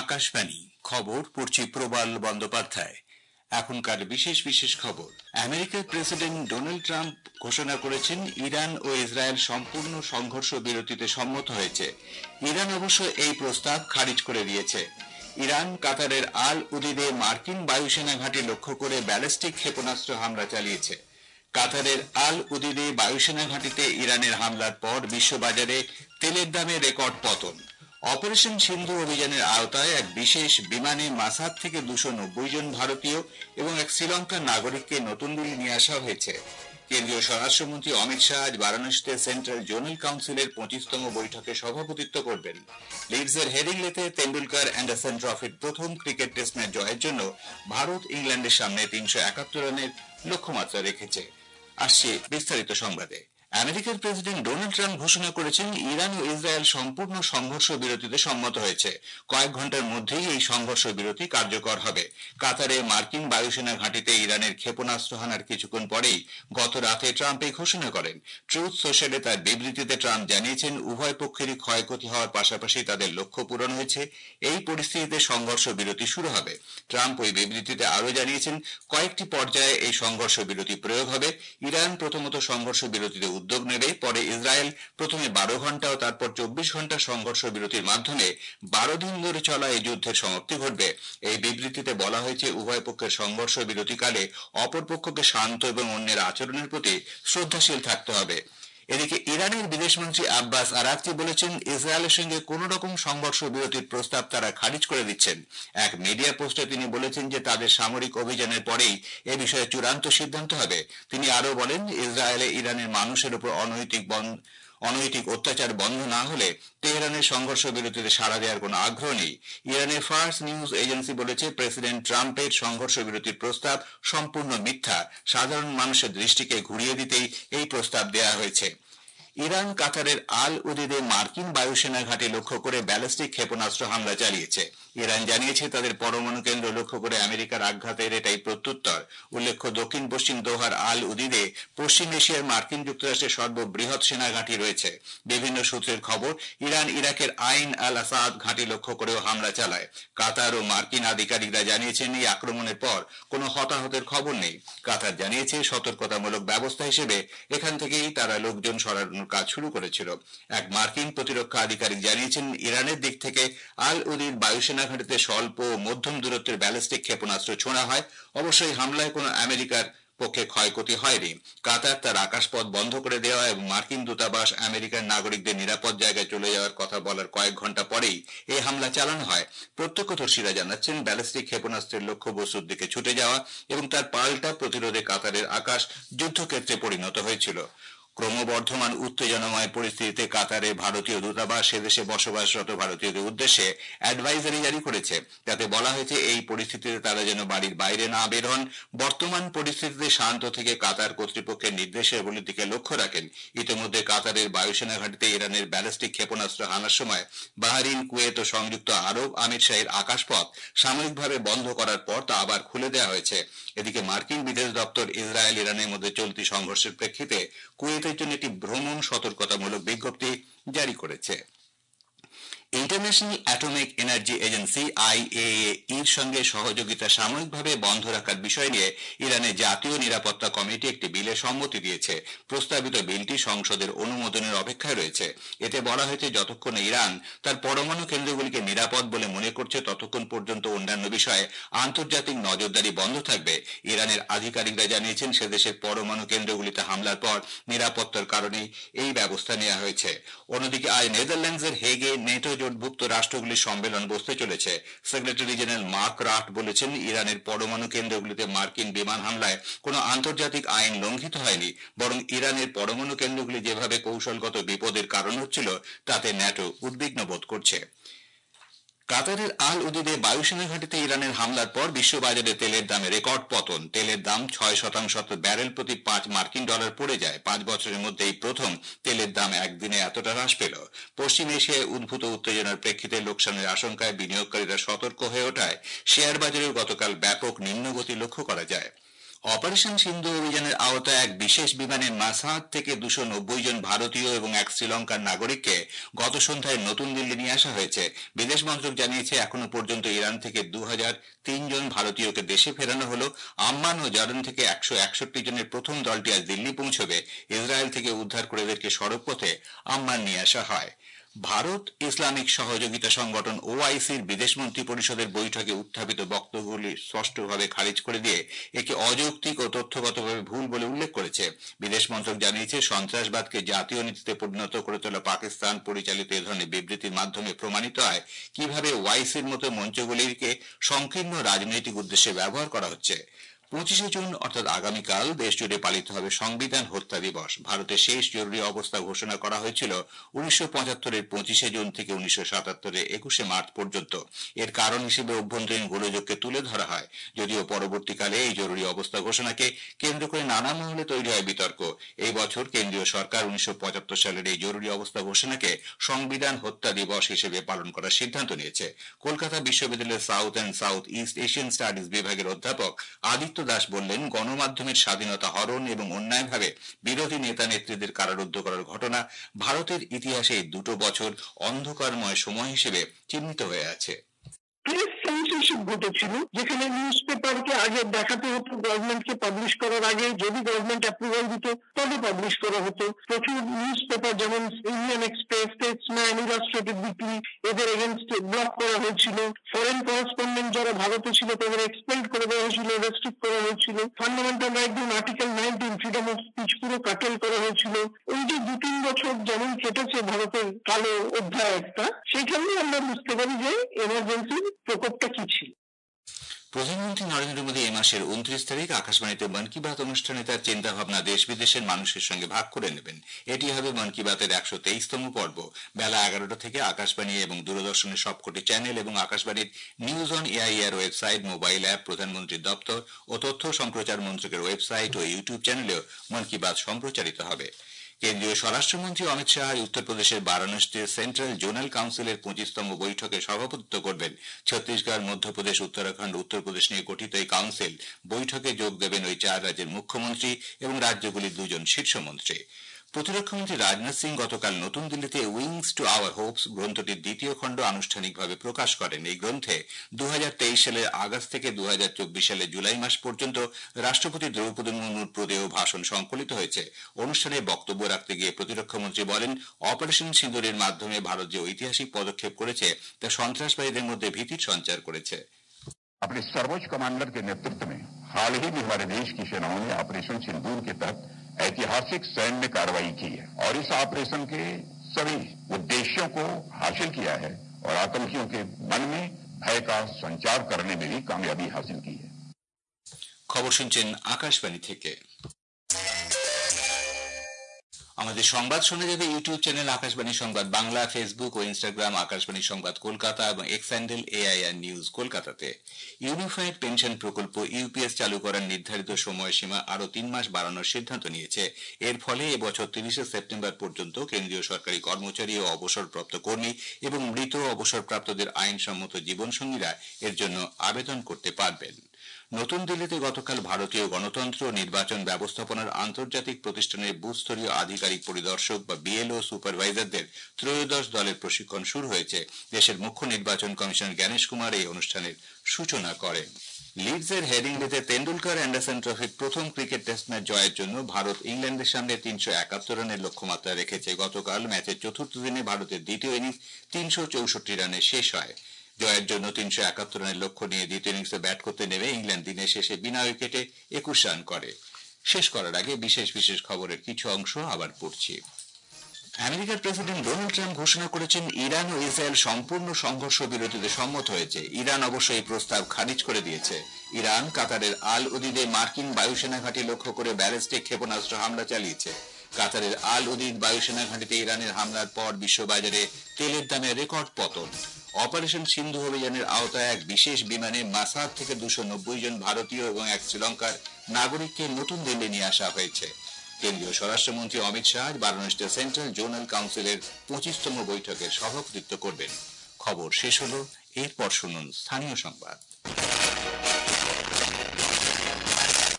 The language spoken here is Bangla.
আকাশবাণী খবর পড়ছি প্রবাল বন্দ্যোপাধ্যায়। এখনকার বিশেষ বিশেষ খবর। আমেরিকার প্রেসিডেন্ট ডোনাল্ড ট্রাম্প ঘোষণা করেছেন ইরান ও ইসরায়েল সম্পূর্ণ সংঘর্ষ বিরতিতে সম্মত হয়েছে। ইরান অবশ্য এই প্রস্তাব খারিজ করে দিয়েছে। ইরান কাতারের আল উদিদে মার্কিন বায়ুসেনা ঘাঁটি লক্ষ্য করে ব্যালিস্টিক ক্ষেপণাস্ত্র হামলা চালিয়েছে। কাতারের আল উদিদে বায়ুসেনা ঘাঁটিতে ইরানের হামলার পর বিশ্ববাজারে তেলের দামে রেকর্ড পতন। অপারেশন সিন্ধু অভিযানের আওতায় এক বিশেষ বিমানে মাসাদ থেকে 290 জন ভারতীয় এবং এক শ্রীলঙ্কার নাগরিককে নতুন দিল্লি নিয়ে আসা হয়েছে। কেন্দ্রীয় স্বরাষ্ট্রমন্ত্রী অমিত শাহ আজ বারাণসীতে সেন্ট্রাল জোনাল কাউন্সিলের 25তম বৈঠকে সভাপতিত্ব করবেন। লিডসের হেডিংলেতে তেন্ডুলকার অ্যান্ডারসন ট্রফির প্রথম ক্রিকেট টেস্ট ম্যাচ জয়ের জন্য ভারত ইংল্যান্ডের সামনে 371 রানের লক্ষ্যমাত্রা রেখেছে। আসছে বিস্তারিত সংবাদে। আমেরিকার প্রেসিডেন্ট ডোনাল্ড ট্রাম্প ঘোষণা করেছেন ইরান ও ইসরায়েল সম্পূর্ণ সংঘর্ষ বিরতিতে সম্মত হয়েছে। কয়েক ঘন্টার মধ্যেই এই সংঘর্ষ বিরতি কার্যকর হবে। কাতারে মার্কিন বায়ুসেনা ঘাঁটিতে ইরানের ক্ষেপণাস্ত্র হানার কিছুক্ষণ পরেই গত রাতে ট্রাম্প এই ঘোষণা করেন। ট্রুথ সোশ্যালে তার বিবৃতিতে ট্রাম্প জানিয়েছেন উভয় পক্ষেরই ক্ষয়ক্ষতি হওয়ার পাশাপাশি তাদের লক্ষ্য পূরণ হয়েছে। এই পরিস্থিতিতে সংঘর্ষ বিরতি শুরু হবে। ট্রাম্প ওই বিবৃতিতে আরও জানিয়েছেন কয়েকটি পর্যায়ে এই সংঘর্ষ বিরতি প্রয়োগ হবে। ইরান প্রথমত সংঘর্ষ বিরতিতে উদ্যোগ নেবে, পরে ইসরায়েল প্রথমে 12 ঘন্টা ও তারপর 24 ঘন্টা সংঘর্ষ বিরতির মাধ্যমে 12 দিন ধরে চলা এই যুদ্ধের সমাপ্তি ঘটবে। এই বিবৃতিতে বলা হয়েছে উভয় পক্ষের সংঘর্ষ বিরতিকালে অপর পক্ষকে শান্ত এবং অন্যের আচরণের প্রতি শ্রদ্ধাশীল থাকতে হবে। এদিকে ইরানের বিদেশমন্ত্রী আব্বাস আরাকচি বলেছেন ইসরায়েলের সঙ্গে কোন রকম সংঘর্ষ বিরতির প্রস্তাব তারা খারিজ করে দিচ্ছেন। এক মিডিয়া পোস্টে তিনি বলেছেন যে তাদের সামরিক অভিযানের পরেই এ বিষয়ে চূড়ান্ত সিদ্ধান্ত হবে। তিনি আরও বলেন ইসরায়েলে ইরানের মানুষের উপর অনৈতিক অত্যাচার বন্ধ না হলে তেহরানের সংঘর্ষ বিরতিতে সাড়া দেওয়ার কোনো আগ্রহ নেই। ইরানের ফার্স নিউজ এজেন্সি বলেছে প্রেসিডেন্ট ট্রাম্পের সংঘর্ষ বিরতির প্রস্তাব সম্পূর্ণ মিথ্যা। সাধারণ মানুষের দৃষ্টিকে ঘুরিয়ে দিতেই এই প্রস্তাব দেওয়া হয়েছে। ইরান কাতারের আল উদিদে মার্কিন বায়ুসেনা ঘাঁটি লক্ষ্য করে ব্যালিস্টিক ক্ষেপণাস্ত্র হামলা চালিয়েছে। ইরান জানিয়েছে তাদের পরমাণু কেন্দ্র লক্ষ্য করে আমেরিকার আঘাতের এটাই প্রত্যুত্তর। উল্লেখ্য দক্ষিণ পশ্চিম দোহার আল উদিদে পশ্চিম এশিয়ার মার্কিন যুক্তরাষ্ট্রের সর্ববৃহৎ সেনা ঘাঁটি রয়েছে। বিভিন্ন সূত্রের খবর ইরান ইরাকের আইন আল আসাদ ঘাঁটি লক্ষ্য করেও হামলা চালায়। কাতার ও মার্কিন আধিকারিকরা জানিয়েছেন এই আক্রমণের পর কোনো হতাহতের খবর নেই। কাতার জানিয়েছে সতর্কতামূলক ব্যবস্থা হিসেবে এখান থেকেই তারা লোকজন সরানোর কাজ শুরু করেছিল। এক মার্কিন প্রতিরক্ষা আধিকারিক জানিয়েছেন ইরানের দিক থেকে আল উদিদ বায়ুসেনা ঘাঁটিতে স্বল্প ও মধ্যম দূরত্বের ব্যালিস্টিক ক্ষেপণাস্ত্র ছোঁড়া হয়। অবশ্যই হামলায় কোনো আমেরিকার পক্ষে ক্ষয়ক্ষতি হয়নি। কাতার তার আকাশপথ বন্ধ করে দেওয়া এবং মার্কিন দূতাবাস আমেরিকার নাগরিকদের নিরাপদ জায়গায় চলে যাওয়ার কথা বলার কয়েক ঘন্টা পরেই এই হামলা চালানো হয়। প্রত্যক্ষদর্শীরা জানাচ্ছেন ব্যালিস্টিক ক্ষেপণাস্ত্রের লক্ষ্যবস্তুর দিকে ছুটে যাওয়া এবং তার পাল্টা প্রতিরোধে কাতারের আকাশ যুদ্ধক্ষেত্রে পরিণত হয়েছিল। ক্রমবর্ধমান উত্তেজনাময় পরিস্থিতিতে কাতারে ভারতীয় দূতাবাস সেদেশে বসবাসরত ভারতীয়দের উদ্দেশ্যে অ্যাডভাইজারি জারি করেছে। তাতে বলা হয়েছে এই পরিস্থিতিতে তারা যেন বাড়ির বাইরে না বের হন। বর্তমান পরিস্থিতিতে শান্ত থেকে কাতার কর্তৃপক্ষের নির্দেশাবলীর দিকে লক্ষ্য রাখেন। ইতিমধ্যে কাতারের বায়ুসেনা ঘাঁটিতে ইরানের ব্যালিস্টিক ক্ষেপণাস্ত্র হানার সময় বাহরিন, কুয়েত ও সংযুক্ত আরব আমিরশাহীর আকাশপথ সাময়িকভাবে বন্ধ করার পর তা আবার খুলে দেওয়া হয়েছে। এদিকে মার্কিন বিদেশ দপ্তর ইসরায়েল ইরানের মধ্যে চলতি সংঘর্ষের প্রেক্ষিতে কুয়েতের জন্য একটি ভ্রমণ সতর্কতামূলক বিজ্ঞপ্তি জারি করেছে। ইন্টারন্যাশনাল অ্যাটমিক এনার্জি এজেন্সি আইএইএর সঙ্গে সহযোগিতা সাময়িকভাবে বন্ধ রাখার বিষয় নিয়ে ইরানের জাতীয় নিরাপত্তা কমিটি একটি বিলে সম্মতি দিয়েছে। প্রস্তাবিত বিলটি সংসদের অনুমোদনের অপেক্ষায় রয়েছে। এতে বলা হয়েছে যতক্ষণ ইরান তার পরমাণু কেন্দ্রগুলিকে নিরাপদ বলে মনে করছে ততক্ষণ পর্যন্ত অন্যান্য বিষয়ে আন্তর্জাতিক নজরদারি বন্ধ থাকবে। ইরানের আধিকারিকরা জানিয়েছেন সেদেশের পরমাণু কেন্দ্রগুলিতে হামলার পর নিরাপত্তার কারণে এই ব্যবস্থা নেওয়া হয়েছে। অন্যদিকে আজ নেদারল্যান্ডসের হেগে নেটো জোটভুক্ত রাষ্ট্রগুলির সম্মেলন বসতে চলেছে। সেক্রেটারি জেনারেল মার্ক রাট বলেছেন ইরানের পরমাণু কেন্দ্রগুলিতে মার্কিন বিমান হামলায় কোনো আন্তর্জাতিক আইন লঙ্ঘিত হয়নি, বরং ইরানের পরমাণু কেন্দ্রগুলি যেভাবে কৌশলগত বিপদের কারণ হচ্ছিল তাতে ন্যাটো উদ্বিগ্ন বোধ করছে। কাতারের আল উদিদে বায়ুসেনা ঘাঁটিতে ইরানের হামলার পর বিশ্ববাজারে তেলের দামে রেকর্ড পতন। তেলের দাম 6% ব্যারেল প্রতি $5 পড়ে যায়। 5 বছরের মধ্যে এই প্রথম তেলের দাম একদিনে এতটা হ্রাস পেল। পশ্চিম এশিয়ায় উদ্ভূত উত্তেজনার প্রেক্ষিতে লোকসানের আশঙ্কায় বিনিয়োগকারীরা সতর্ক হয়ে ওঠায় শেয়ার বাজারেও গতকাল ব্যাপক নিম্নগতি লক্ষ্য করা যায়। অপারেশন সিন্ধু অভিযানের আওতায় এক বিশেষ বিমানে মাসাদ থেকে 290 জন ভারতীয় এবং এক শ্রীলঙ্কার নাগরিককে গত সন্ধ্যায় নতুন দিল্লি নিয়ে আসা হয়েছে। বিদেশ মন্ত্রক জানিয়েছে এখনো পর্যন্ত ইরান থেকে 2003 জন ভারতীয়কে দেশে ফেরানো হলো। আম্মান ও জর্ডান থেকে 161 জনের প্রথম দলটি আজ দিল্লি পৌঁছবে। ইসরায়েল থেকে উদ্ধার করে এদেরকে সড়ক পথে আম্মান নিয়ে আসা হয়। ভারত ইসলামিক সহযোগিতা সংগঠন ওআইসির বিদেশমন্ত্রী পরিষদের বৈঠকে উত্থাপিত বক্তব্যগুলি স্পষ্টভাবে খারিজ করে দিয়ে একে অযৌক্তিক ও তথ্যগতভাবে ভুল বলে উল্লেখ করেছে। বিদেশ মন্ত্রক জানিয়েছে সন্ত্রাসবাদকে জাতীয় নীতিতে পরিণত করে তোলা পাকিস্তান পরিচালিত এ ধরনের বিবৃতির মাধ্যমে প্রমাণিত হয় কিভাবে ওআইসির মতো মঞ্চগুলিকে সংকীর্ণ রাজনৈতিক উদ্দেশ্যে ব্যবহার করা হচ্ছে। 25শে জুন অর্থাৎ আগামীকাল দেশজুড়ে পালিত হবে সংবিধান হত্যা দিবস। ভারতের শেষ জরুরি অবস্থা ঘোষণা করা হয়েছিল 1975-এর 25শে জুন থেকে 1977-এর 21শে মার্চ পর্যন্ত। এর কারণ হিসেবে অভ্যন্তরীণ গোলযোগকে তুলে ধরা হয়। যদিও পরবর্তীকালে এই জরুরি অবস্থা ঘোষণাকে কেন্দ্র করে নানা মহলে তৈরি হয় বিতর্ক। এই বছর কেন্দ্রীয় সরকার 1975 সালের এই জরুরি অবস্থা ঘোষণাকে সংবিধান হত্যা দিবস হিসেবে পালন করার সিদ্ধান্ত নিয়েছে। কলকাতা বিশ্ববিদ্যালয়ের South and South East Asian Studies বিভাগের অধ্যাপক আদিত্য দাস বললেন, গণমাধ্যমের স্বাধীনতা হরণ এবং অন্যায়ভাবে বিরোধী নেতা নেত্রীদের কারারুদ্ধ করার ঘটনা ভারতের ইতিহাসে এই দুটো বছর অন্ধকারময় সময় হিসেবে চিহ্নিত হয়ে আছে। প্রেস সেন্সরশিপ ঘটেছিল, যেখানে নিউজ পেপারকে আগে দেখাতে হতো গভর্নমেন্টকে পাবলিশ করার আগে, যদি গভর্নমেন্ট অ্যাপ্রুভাল দিত তবে পাবলিশ করা হতো। প্রচুর নিউজ পেপার যেমন Indian Express, Statesman, Illustrated Weekly এদের এগেনস্টে ব্লক করা হয়েছিল। ফরেন করেসপন্ডেন্ট যারা ভারতে ছিল তাদের এক্সপেল্ড করে দেওয়া হয়েছিল, রেস্ট্রিক্ট করা হয়েছিল। ফান্ডামেন্টাল রাইট যেমন আর্টিকেল 19 ফ্রিডম অফ স্পিচ পুরো কাটেল করা হয়েছিল। এই যে 2-3 বছর যেমন কেটেছে ভারতের কালো অধ্যায় একটা, সেখানেই আমরা বুঝতে পারি যে এমার্জেন্সির প্রকোপটা কি ছিল। প্রধানমন্ত্রী নরেন্দ্র মোদী এই মাসের 29 তারিখ আকাশবাণীতে মন কি বাত অনুষ্ঠানে তার চিন্তা ভাবনা দেশ বিদেশের মানুষের সঙ্গে ভাগ করে নেবেন। এটি হবে মন কি বাতের 123তম পর্ব। বেলা 11টা থেকে আকাশবাণী এবং দূরদর্শনের সবকটি চ্যানেল এবং আকাশবাণীর news on AIR website, mobile app, প্রধানমন্ত্রীর দপ্তর ও তথ্য সম্প্রচার মন্ত্রকের ওয়েবসাইট ও ইউটিউব চ্যানেলেও মন কি বাত সম্প্রচারিত হবে। কেন্দ্রীয় স্বরাষ্ট্রমন্ত্রী অমিত শাহ উত্তরপ্রদেশের বারাণসীতে সেন্ট্রাল জোনাল কাউন্সিলের 25তম বৈঠকে সভাপতিত্ব করবেন। ছত্তিশগড়, মধ্যপ্রদেশ, উত্তরাখণ্ড, উত্তরপ্রদেশ নিয়ে গঠিত এই কাউন্সিল বৈঠকে যোগ দেবেন ওই 4 রাজ্যের মুখ্যমন্ত্রী এবং রাজ্যগুলির 2 জন শীর্ষমন্ত্রী। প্রতিরক্ষামন্ত্রী রাজনাথ সিং গতকাল নতুন দিল্লিতে উইংস টু আওয়ার হোপস গ্রন্থটির 2য় খণ্ড আনুষ্ঠানিকভাবে প্রকাশ করেন। এই গ্রন্থে 2023 সালের আগস্ট থেকে 2024 সালের জুলাই মাস পর্যন্ত রাষ্ট্রপতি দ্রৌপদী মুর্মুর প্রদেয় ভাষণ সংকলিত হয়েছে। অনুষ্ঠানে বক্তব্য রাখতে গিয়ে প্রতিরক্ষামন্ত্রী বলেন, অপারেশন সিঁদুরের মাধ্যমে ভারত যে ঐতিহাসিক পদক্ষেপ করেছে তা সন্ত্রাসবাদীদের মধ্যে ভীতির সঞ্চার করেছে। अपने सर्वोच्च कमांडर के नेतृत्व में हाल ही में हमारे देश की सेनाओं ने ऑपरेशन सिंदूर के तहत ऐतिहासिक सैन्य कार्रवाई की है और इस ऑपरेशन के सभी उद्देश्यों को हासिल किया है और आतंकियों के मन में भय का संचार करने में भी कामयाबी हासिल की है। खबर শুনছেন আকাশবাণী থেকে। আমাদের সংবাদ শোনা যাবে ইউটিউব চ্যানেল আকাশবাণী সংবাদ বাংলা, ফেসবুক ও ইনস্টাগ্রাম আকাশবাণী সংবাদ কলকাতা এবং এক্স হ্যান্ডেল এআইআর নিউজ কলকাতাতে। ইউনিফাইড পেনশন প্রকল্প ইউপিএস চালু করার নির্ধারিত সময়সীমা আরো 3 মাস বাড়ানোর সিদ্ধান্ত নিয়েছে। এর ফলে এবছর 30শে সেপ্টেম্বর পর্যন্ত কেন্দ্রীয় সরকারি কর্মচারী ও অবসরপ্রাপ্ত কর্মী এবং মৃত অবসরপ্রাপ্তদের আইনসম্মত জীবনসঙ্গীরা এর জন্য আবেদন করতে পারবেন। নতুন দিল্লিতে গতকাল ভারতীয় গণতন্ত্র নির্বাচন ব্যবস্থাপনার আন্তর্জাতিক প্রতিষ্ঠানের বুথস্তরীয় আধিকারিক পরিদর্শক বা বিএলও সুপারভাইজারদের 13শ দলের প্রশিক্ষণ শুরু হয়েছে। দেশের মুখ্য নির্বাচন কমিশনার জ্ঞানেশ কুমার এই অনুষ্ঠানের সূচনা করেন। লিডসের হেডিংলেতে তেন্ডুলকর অ্যান্ডারসন ট্রফির প্রথম ক্রিকেট টেস্ট ম্যাচ জয়ের জন্য ভারত ইংল্যান্ডের সামনে 371 রানের লক্ষ্যমাত্রা রেখেছে। গতকাল ম্যাচের চতুর্থ দিনে ভারতের দ্বিতীয় ইনিংস 364 রানে শেষ হয়। জয়ের জন্য 371 রানের লক্ষ্য নিয়ে দ্বিতীয় ইনিংসে ব্যাট করতে নেমে ইংল্যান্ড দিনের শেষে বিনা উইকেটে 21 রান করে। শেষ করার আগে বিশেষ বিশেষ খবরের কিছু অংশ আবার পড়ছি। আমেরিকার প্রেসিডেন্ট ডোনাল্ড ট্রাম্প ঘোষণা করেছেন ইরান ও ইসরায়েল সম্পূর্ণ সংঘর্ষ বিরতিতে সম্মত হয়েছে। ইরান অবশ্য এই প্রস্তাব খারিজ করে দিয়েছে। ইরান কাতারের আল উদিদে মার্কিন বায়ুসেনা ঘাঁটি লক্ষ্য করে ব্যালিস্টিক ক্ষেপণাস্ত্র হামলা চালিয়েছে। কাতারের আল উদিদ বায়ুসেনা ঘাঁটিতে ইরানের হামলার পর বিশ্ববাজারে তেলের দামে রেকর্ড পতন। অপারেশন সিন্ধু অভিযানের আওতায় এক বিশেষ বিমানে মাসাদ থেকে 290 জন ভারতীয় এবং এক শ্রীলঙ্কার নাগরিককে নতুন দিল্লি নিয়ে আসা হয়েছে। কেন্দ্রীয় স্বরাষ্ট্রমন্ত্রী অমিত শাহ বারাণসীতে সেন্ট্রাল জোনাল কাউন্সিলের 25তম বৈঠকে সভাপতিত্ব করবেন। খবর শেষ হলো। এরপর শুনুন স্থানীয় সংবাদ।